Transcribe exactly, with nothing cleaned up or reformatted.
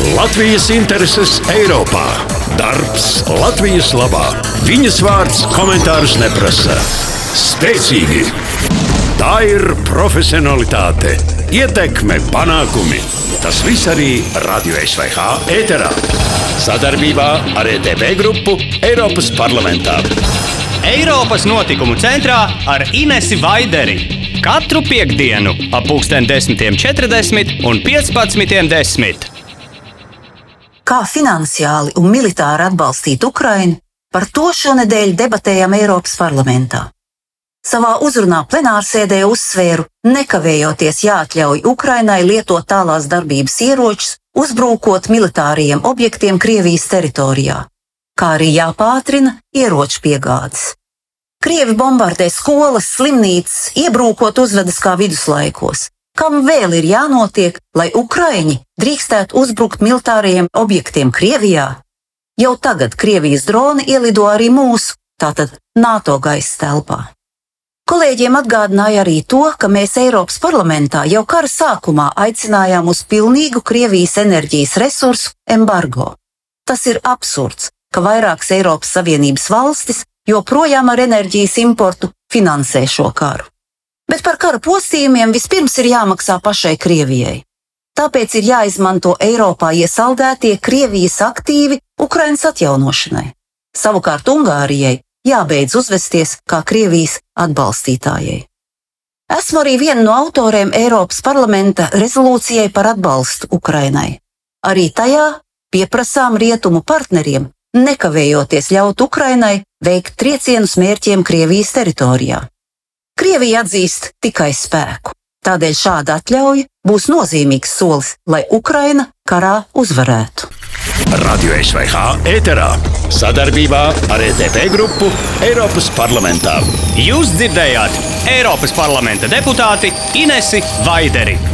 Latvijas intereses Eiropā. Darbs Latvijas labā. Viņas vārds komentārus neprasa. Spēcīgi. Tā ir profesionalitāte, ietekme, panākumi. Tas viss arī Radio S V H ēterā. Sadarbībā ar E T V grupu Eiropas parlamentā. Eiropas notikumu centrā ar Inesi Vaideri. Katru piektdienu ap pulksten desmitiem četrdesmit un piecpadsmitiem desmit. Kā finansiāli un militāri atbalstīt Ukrainu, par to šonedēļ debatējam Eiropas parlamentā. Savā uzrunā plenārsēdē uzsvēru, nekavējoties jāatļauj Ukrainai lietot tālās darbības ieročus, uzbrūkot militāriem objektiem Krievijas teritorijā, kā arī jāpātrina ieroču piegādes. Krievi bombardē skolas, slimnīcas, iebrūkot uzvedas kā viduslaikos. Kam vēl ir jānotiek, lai Ukraiņi drīkstētu uzbrukt militāriem objektiem Krievijā? Jau tagad Krievijas droni ielido arī mūsu, tātad NATO gaisa telpā. Kolēģiem atgādināja arī to, ka mēs Eiropas parlamentā jau kara sākumā aicinājām uz pilnīgu Krievijas enerģijas resursu embargo. Tas ir absurds, ka vairākas Eiropas Savienības valstis joprojām ar enerģijas importu finansē šo karu. Bet par kara postījumiem vispirms ir jāmaksā pašai Krievijai. Tāpēc ir jāizmanto Eiropā iesaldētie Krievijas aktīvi Ukrainas atjaunošanai. Savukārt Ungārijai jābeidz uzvesties kā Krievijas atbalstītājai. Esmu arī viena no autoriem Eiropas parlamenta rezolūcijai par atbalstu Ukrainai. Arī tajā pieprasām rietumu partneriem nekavējoties ļaut Ukrainai veikt triecienus mērķiem Krievijas teritorijā. Krievija atzīst tikai spēku, tādēļ šāda atļauja būs nozīmīgs solis, lai Ukraina karā uzvarētu. Radio S V H ēterā sadarbībā ar E T V grupu Eiropas parlamentā. Jūs dzirdējāt Eiropas parlamenta deputāti Inesi Vaideri.